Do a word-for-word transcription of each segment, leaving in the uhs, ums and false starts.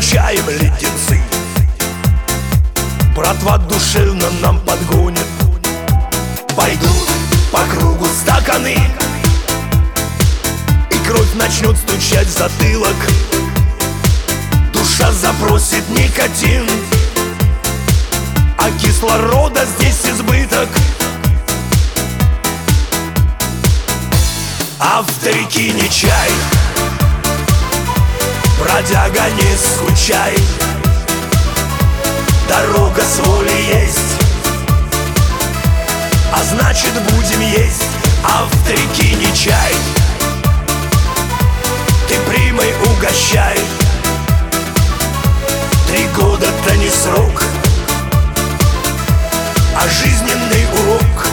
чаем леденцы. Братва душевно нам подгонит. Пойдут по кругу стаканы, и кровь начнет стучать в затылок. Душа запросит никотин, а кислорода здесь избыток. А в старики не чай, бродяга, не скучай. Дорога с воли есть, а значит будем есть. А в старики не чай, ты примой угощай. Три года-то не срок, а жизненный урок.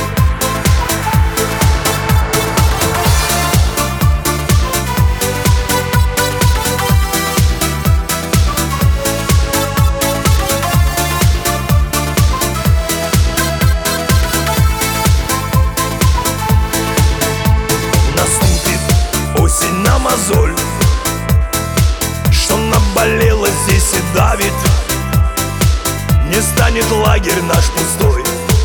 Осень на мозоль, что наболело здесь и давит. Не станет лагерь наш пустой,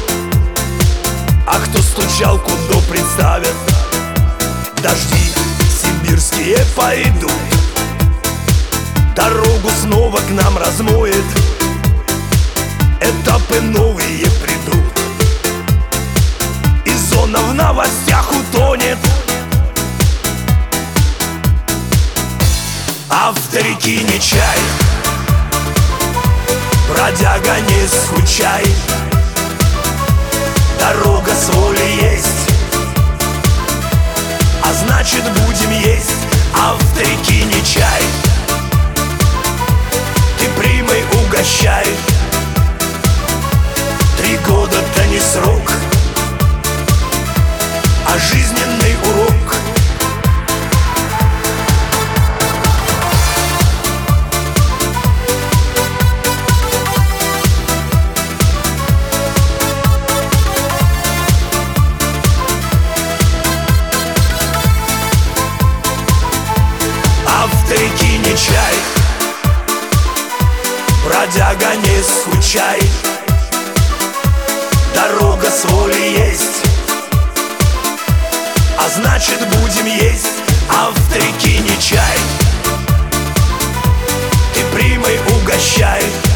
а кто стучалку до представят. Дожди сибирские пойдут, дорогу снова к нам размоет. Этапы новые придут, и зона в новостях утонет. А в старики не чай, бродяга, не скучай. Дорога с воли есть, а значит будем есть. А в старики не чай, ты примой угощай. Три года-то не срок, а жизненный урок. Старики не чай, бродяга, не скучай. Дорога с воли есть, а значит будем есть. А в старики не чай, ты примой угощай.